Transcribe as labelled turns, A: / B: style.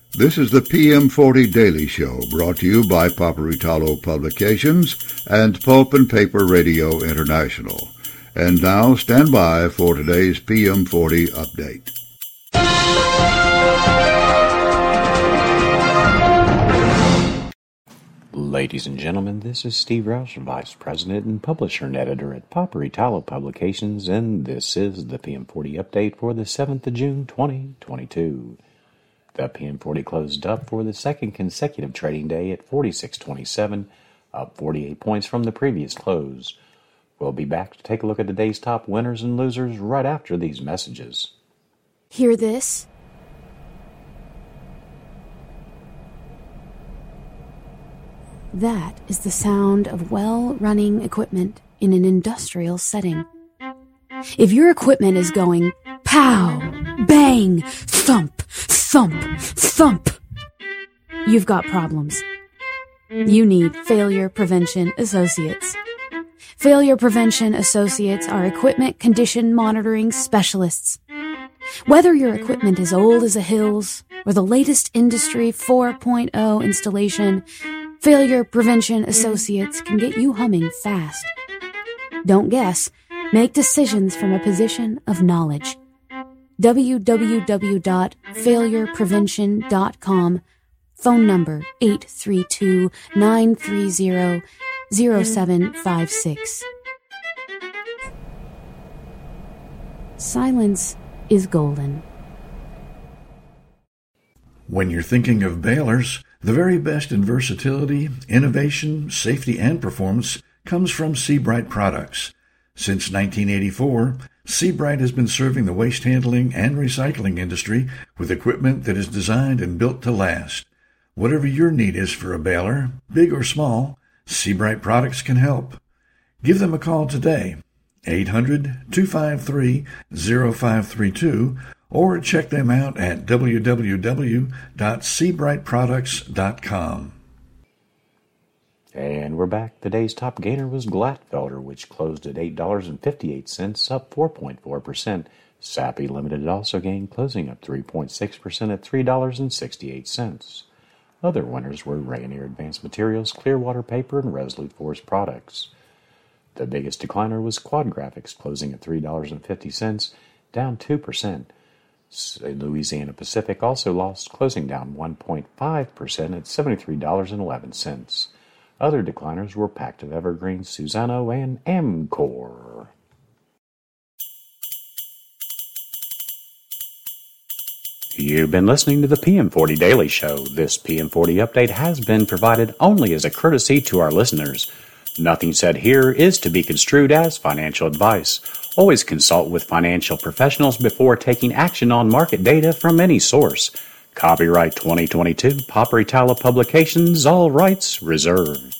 A: This is the PM40 Daily Show, brought to you by Paperitalo Publications and Pulp and Paper Radio International. And now, stand by for today's PM40 update.
B: Ladies and gentlemen, this is Steve Roush, Vice President and Publisher and Editor at Paperitalo Publications, and this is the PM40 update for the 7th of June, 2022. The PM40 closed up for the second consecutive trading day at 46.27, up 48 points from the previous close. We'll be back to take a look at today's top winners and losers right after these messages.
C: Hear this? That is the sound of well-running equipment in an industrial setting. If your equipment is going pow, bang, thump, thump, thump, you've got problems. You need Failure Prevention Associates. Failure Prevention Associates are equipment condition monitoring specialists. Whether your equipment is old as the hills or the latest Industry 4.0 installation, Failure Prevention Associates can get you humming fast. Don't guess. Make decisions from a position of knowledge. www.failureprevention.com. Phone number 832-930-0756. Silence is golden.
D: When you're thinking of balers, the very best in versatility, innovation, safety, and performance comes from Seabright products. Since 1984, Seabright has been serving the waste handling and recycling industry with equipment that is designed and built to last. Whatever your need is for a baler, big or small, Seabright products can help. Give them a call today, 800-253-0532, or check them out at www.seabrightproducts.com.
B: And we're back. Today's top gainer was Glatfelter, which closed at $8.58, up 4.4%. Sappi Limited also gained, closing up 3.6% at $3.68. Other winners were Rayonier Advanced Materials, Clearwater Paper, and Resolute Forest Products. The biggest decliner was Quad Graphics, closing at $3.50, down 2%. Louisiana Pacific also lost, closing down 1.5% at $73.11. Other decliners were Pactiv Evergreen, Suzano, and Amcor. You've been listening to the PM40 Daily Show. This PM40 update has been provided only as a courtesy to our listeners. Nothing said here is to be construed as financial advice. Always consult with financial professionals before taking action on market data from any source. Copyright 2022, Paperitalo Publications, all rights reserved.